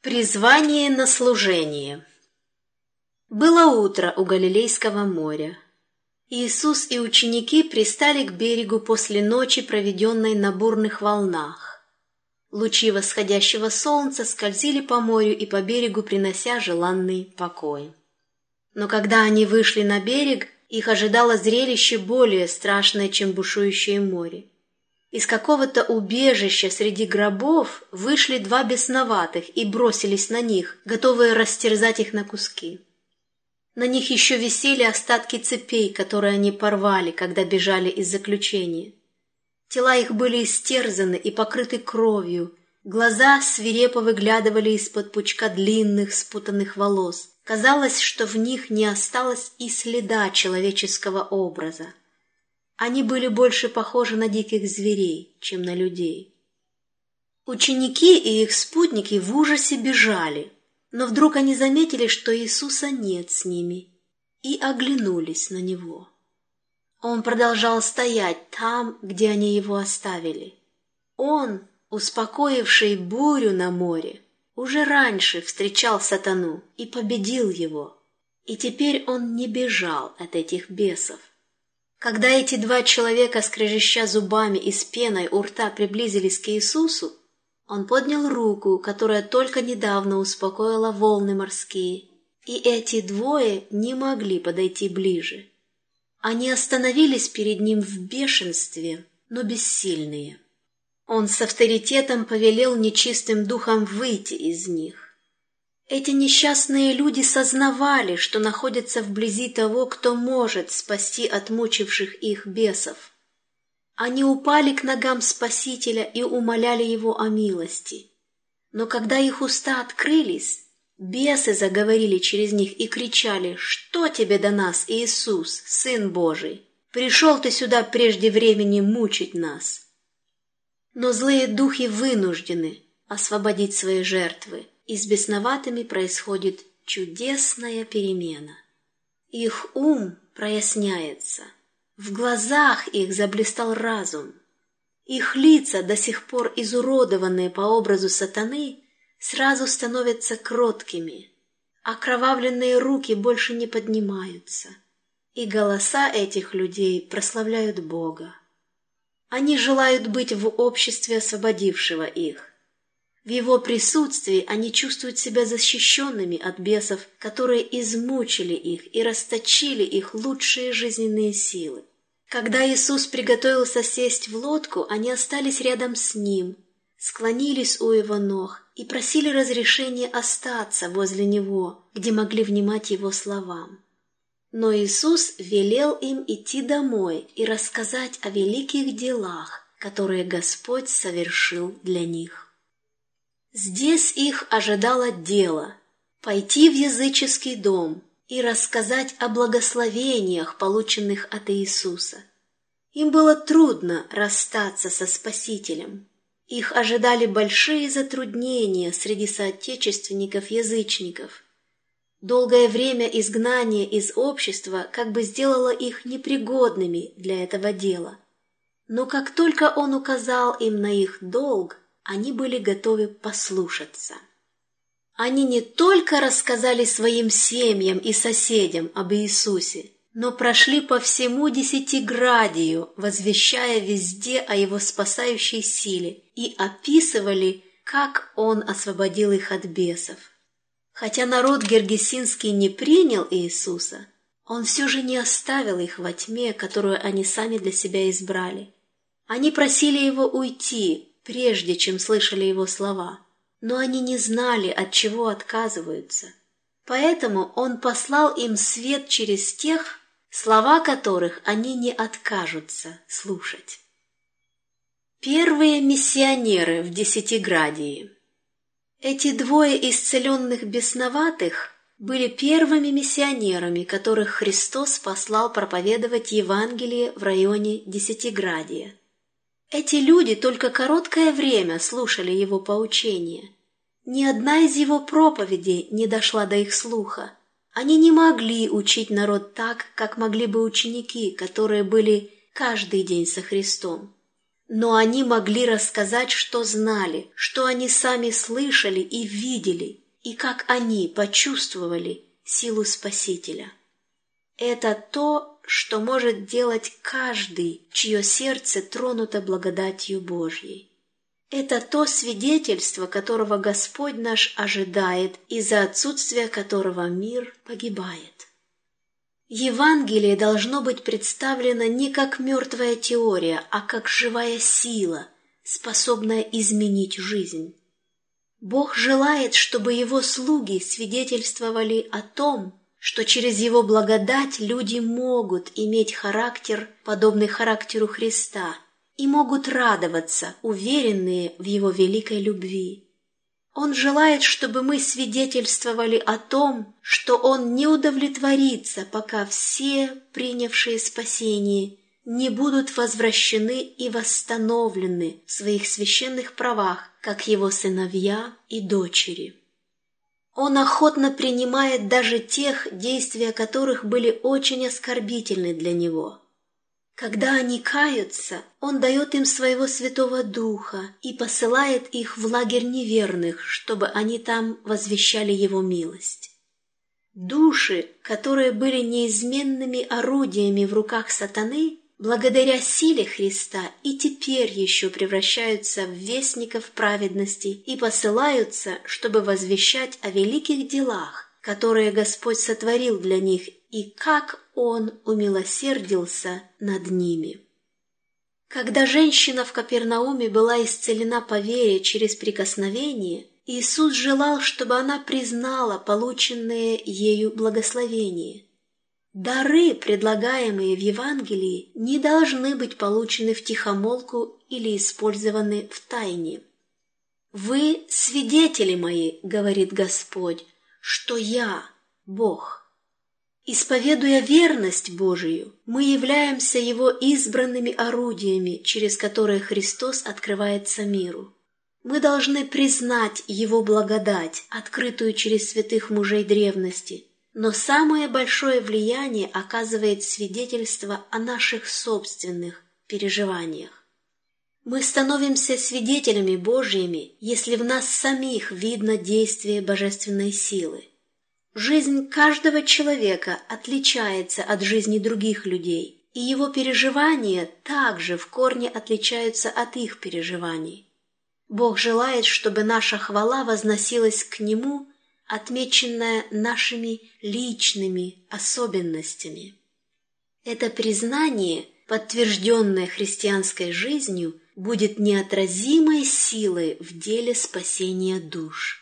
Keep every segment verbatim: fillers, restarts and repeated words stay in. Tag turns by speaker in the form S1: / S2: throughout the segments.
S1: Призвание на служение. Было утро у Галилейского моря. Иисус и ученики пристали к берегу после ночи, проведенной на бурных волнах. Лучи восходящего солнца скользили по морю и по берегу, принося желанный покой. Но когда они вышли на берег, их ожидало зрелище более страшное, чем бушующее море. Из какого-то убежища среди гробов вышли два бесноватых и бросились на них, готовые растерзать их на куски. На них еще висели остатки цепей, которые они порвали, когда бежали из заключения. Тела их были истерзаны и покрыты кровью, глаза свирепо выглядывали из-под пучка длинных спутанных волос. Казалось, что в них не осталось и следа человеческого образа. Они были больше похожи на диких зверей, чем на людей. Ученики и их спутники в ужасе бежали, но вдруг они заметили, что Иисуса нет с ними, и оглянулись на Него. Он продолжал стоять там, где они Его оставили. Он, успокоивший бурю на море, уже раньше встречал сатану и победил его, и теперь он не бежал от этих бесов. Когда эти два человека, скрежеща зубами и с пеной у рта, приблизились к Иисусу, он поднял руку, которая только недавно успокоила волны морские, и эти двое не могли подойти ближе. Они остановились перед ним в бешенстве, но бессильные. Он с авторитетом повелел нечистым духам выйти из них. Эти несчастные люди сознавали, что находятся вблизи того, кто может спасти от мучивших их бесов. Они упали к ногам Спасителя и умоляли Его о милости. Но когда их уста открылись, бесы заговорили через них и кричали: «Что тебе до нас, Иисус, Сын Божий? Пришел ты сюда прежде времени мучить нас». Но злые духи вынуждены освободить свои жертвы, и с бесноватыми происходит чудесная перемена. Их ум проясняется, в глазах их заблистал разум. Их лица, до сих пор изуродованные по образу сатаны, сразу становятся кроткими, окровавленные руки больше не поднимаются, и голоса этих людей прославляют Бога. Они желают быть в обществе освободившего их. В Его присутствии они чувствуют себя защищенными от бесов, которые измучили их и расточили их лучшие жизненные силы. Когда Иисус приготовился сесть в лодку, они остались рядом с Ним, склонились у Его ног и просили разрешения остаться возле Него, где могли внимать Его словам. Но Иисус велел им идти домой и рассказать о великих делах, которые Господь совершил для них. Здесь их ожидало дело — пойти в языческий дом и рассказать о благословениях, полученных от Иисуса. Им было трудно расстаться со Спасителем. Их ожидали большие затруднения среди соотечественников-язычников. Долгое время изгнание из общества как бы сделало их непригодными для этого дела. Но как только Он указал им на их долг, они были готовы послушаться. Они не только рассказали своим семьям и соседям об Иисусе, но прошли по всему Десятиградию, возвещая везде о Его спасающей силе, и описывали, как Он освободил их от бесов. Хотя народ гергесинский не принял Иисуса, Он все же не оставил их во тьме, которую они сами для себя избрали. Они просили Его уйти, прежде чем слышали Его слова, но они не знали, от чего отказываются. Поэтому Он послал им свет через тех, слова которых они не откажутся слушать. Первые миссионеры в Десятиградии. Эти двое исцеленных бесноватых были первыми миссионерами, которых Христос послал проповедовать Евангелие в районе Десятиградия. Эти люди только короткое время слушали Его поучения. Ни одна из Его проповедей не дошла до их слуха. Они не могли учить народ так, как могли бы ученики, которые были каждый день со Христом. но они могли рассказать, что знали, что они сами слышали и видели, и как они почувствовали силу Спасителя. Это то, что может делать каждый, чье сердце тронуто благодатью Божьей. Это то свидетельство, которого Господь наш ожидает, из-за отсутствия которого мир погибает. Евангелие должно быть представлено не как мертвая теория, а как живая сила, способная изменить жизнь. Бог желает, чтобы Его слуги свидетельствовали о том, что через Его благодать люди могут иметь характер, подобный характеру Христа, и могут радоваться, уверенные в Его великой любви. Он желает, чтобы мы свидетельствовали о том, что Он не удовлетворится, пока все, принявшие спасение, не будут возвращены и восстановлены в своих священных правах, как Его сыновья и дочери. Он охотно принимает даже тех, действия которых были очень оскорбительны для Него. Когда они каются, Он дает им Своего Святого Духа и посылает их в лагерь неверных, чтобы они там возвещали Его милость. Души, которые были неизменными орудиями в руках сатаны, благодаря силе Христа и теперь еще превращаются в вестников праведности и посылаются, чтобы возвещать о великих делах, которые Господь сотворил для них, и как Он умилосердился над ними. Когда женщина в Капернауме была исцелена по вере через прикосновение, Иисус желал, чтобы она признала полученное ею благословение. Дары, предлагаемые в Евангелии, не должны быть получены втихомолку или использованы в тайне. «Вы свидетели мои, — говорит Господь, — что Я, Бог». Исповедуя верность Божию, мы являемся Его избранными орудиями, через которые Христос открывается миру. Мы должны признать Его благодать, открытую через святых мужей древности, но самое большое влияние оказывает свидетельство о наших собственных переживаниях. Мы становимся свидетелями Божьими, если в нас самих видно действие божественной силы. Жизнь каждого человека отличается от жизни других людей, и его переживания также в корне отличаются от их переживаний. Бог желает, чтобы наша хвала возносилась к Нему, отмеченная нашими личными особенностями. Это признание, подтвержденное христианской жизнью, будет неотразимой силой в деле спасения душ.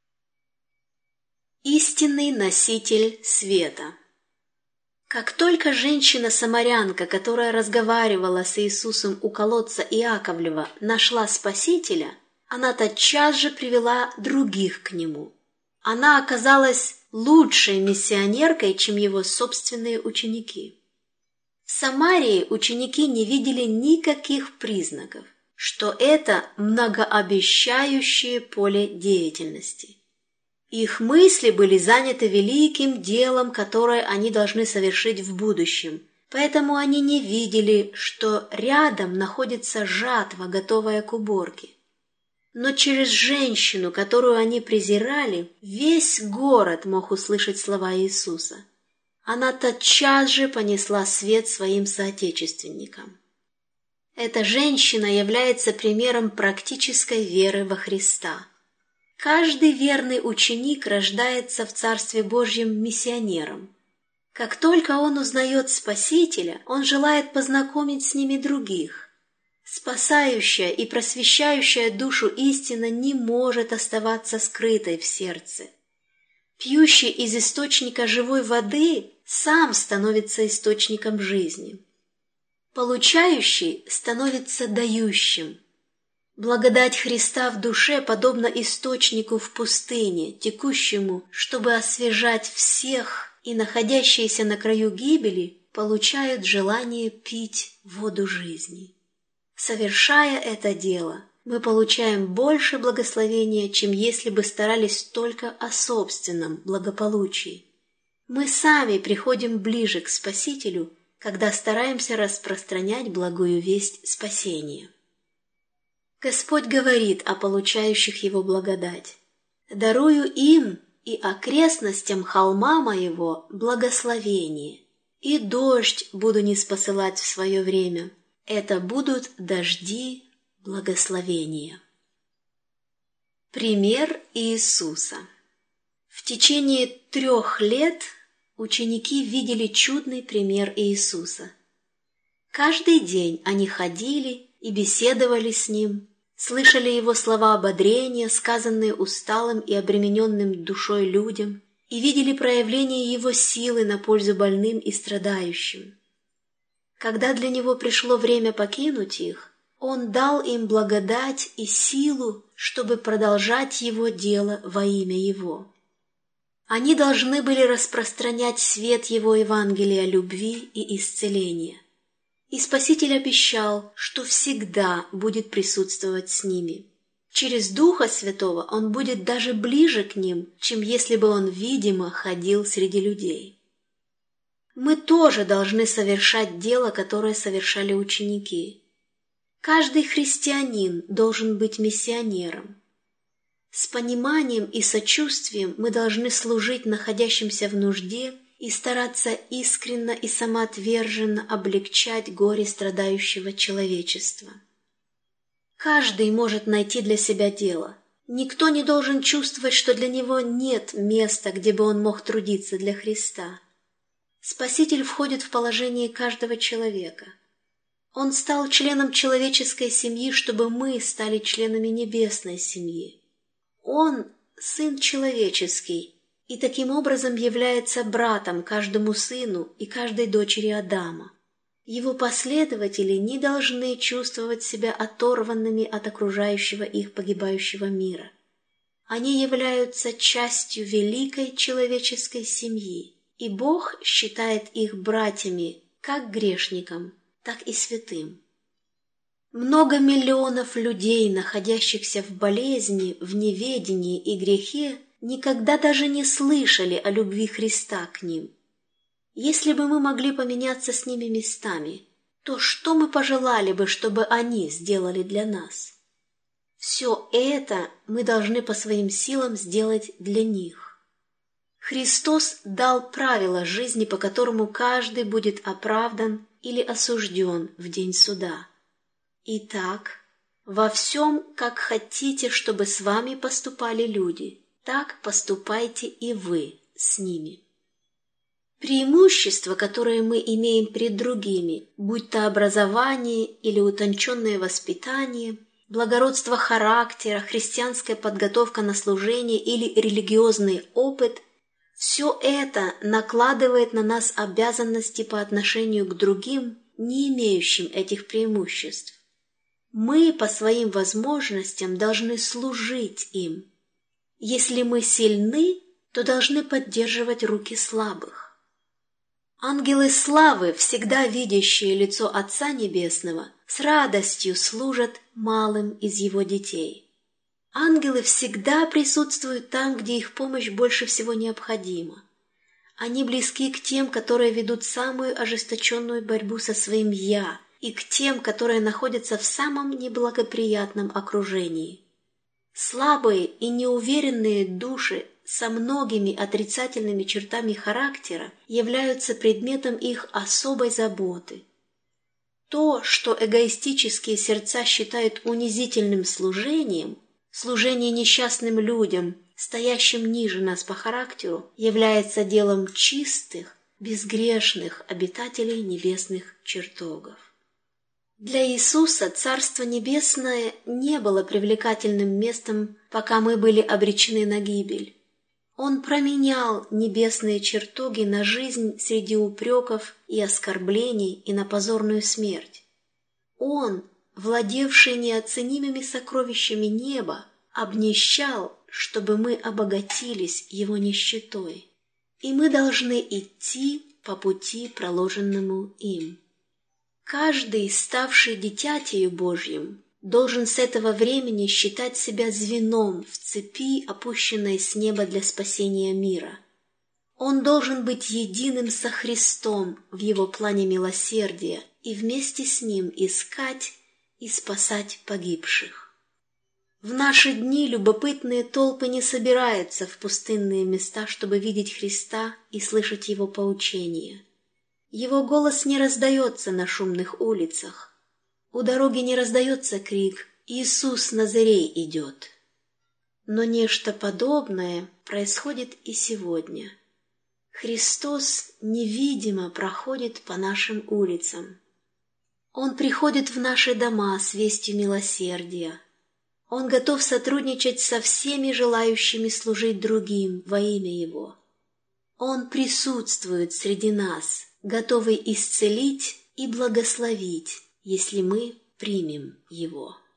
S1: Истинный носитель света. Как только женщина-самарянка, которая разговаривала с Иисусом у колодца Иаковлева, нашла Спасителя, она тотчас же привела других к Нему. Она оказалась лучшей миссионеркой, чем его собственные ученики. В Самарии ученики не видели никаких признаков, что это многообещающее поле деятельности. Их мысли были заняты великим делом, которое они должны совершить в будущем, поэтому они не видели, что рядом находится жатва, готовая к уборке. Но через женщину, которую они презирали, весь город мог услышать слова Иисуса. Она тотчас же понесла свет своим соотечественникам. Эта женщина является примером практической веры во Христа. Каждый верный ученик рождается в Царстве Божьем миссионером. Как только он узнает Спасителя, он желает познакомить с ними других. Спасающая и просвещающая душу истина не может оставаться скрытой в сердце. Пьющий из источника живой воды сам становится источником жизни. Получающий становится дающим. Благодать Христа в душе подобна источнику в пустыне, текущему, чтобы освежать всех, и находящиеся на краю гибели получают желание пить воду жизни. Совершая это дело, мы получаем больше благословения, чем если бы старались только о собственном благополучии. Мы сами приходим ближе к Спасителю, когда стараемся распространять благую весть спасения. Господь говорит о получающих Его благодать: «Дарую им и окрестностям холма моего благословение, и дождь буду ниспосылать в свое время. Это будут дожди благословения». Пример Иисуса. В течение трех лет ученики видели чудный пример Иисуса. Каждый день они ходили и беседовали с Ним, слышали Его слова ободрения, сказанные усталым и обремененным душой людям, и видели проявление Его силы на пользу больным и страдающим. Когда для Него пришло время покинуть их, Он дал им благодать и силу, чтобы продолжать Его дело во имя Его. Они должны были распространять свет Его Евангелия любви и исцеления. И Спаситель обещал, что всегда будет присутствовать с ними. Через Духа Святого Он будет даже ближе к ним, чем если бы Он видимо ходил среди людей. Мы тоже должны совершать дело, которое совершали ученики. Каждый христианин должен быть миссионером. С пониманием и сочувствием мы должны служить находящимся в нужде и стараться искренно и самоотверженно облегчать горе страдающего человечества. Каждый может найти для себя дело. Никто не должен чувствовать, что для него нет места, где бы он мог трудиться для Христа. Спаситель входит в положение каждого человека. Он стал членом человеческой семьи, чтобы мы стали членами небесной семьи. Он – Сын человеческий, и таким образом является братом каждому сыну и каждой дочери Адама. Его последователи не должны чувствовать себя оторванными от окружающего их погибающего мира. Они являются частью великой человеческой семьи, и Бог считает их братьями как грешникам, так и святым. Много миллионов людей, находящихся в болезни, в неведении и грехе, никогда даже не слышали о любви Христа к ним. Если бы мы могли поменяться с ними местами, то что мы пожелали бы, чтобы они сделали для нас? Все это мы должны по своим силам сделать для них. Христос дал правила жизни, по которому каждый будет оправдан или осужден в день суда. Итак, во всем, как хотите, чтобы с вами поступали люди, так поступайте и вы с ними. Преимущества, которые мы имеем пред другими, будь то образование или утонченное воспитание, благородство характера, христианская подготовка на служение или религиозный опыт, все это накладывает на нас обязанности по отношению к другим, не имеющим этих преимуществ. Мы по своим возможностям должны служить им. Если мы сильны, то должны поддерживать руки слабых. Ангелы славы, всегда видящие лицо Отца Небесного, с радостью служат малым из Его детей. Ангелы всегда присутствуют там, где их помощь больше всего необходима. Они близки к тем, которые ведут самую ожесточенную борьбу со своим «я», и к тем, которые находятся в самом неблагоприятном окружении. Слабые и неуверенные души со многими отрицательными чертами характера являются предметом их особой заботы. То, что эгоистические сердца считают унизительным служением, служение несчастным людям, стоящим ниже нас по характеру, является делом чистых, безгрешных обитателей небесных чертогов. Для Иисуса Царство Небесное не было привлекательным местом, пока мы были обречены на гибель. Он променял небесные чертоги на жизнь среди упреков и оскорблений и на позорную смерть. Он, владевший неоценимыми сокровищами неба, обнищал, чтобы мы обогатились Его нищетой, и мы должны идти по пути, проложенному им. Каждый, ставший дитятею Божьим, должен с этого времени считать себя звеном в цепи, опущенной с неба для спасения мира. Он должен быть единым со Христом в Его плане милосердия и вместе с Ним искать и спасать погибших. В наши дни любопытные толпы не собираются в пустынные места, чтобы видеть Христа и слышать Его поучения. Его голос не раздается на шумных улицах. У дороги не раздается крик «Иисус Назарей идет». Но нечто подобное происходит и сегодня. Христос невидимо проходит по нашим улицам. Он приходит в наши дома с вестью милосердия. Он готов сотрудничать со всеми желающими служить другим во имя Его. Он присутствует среди нас, готовый исцелить и благословить, если мы примем Его.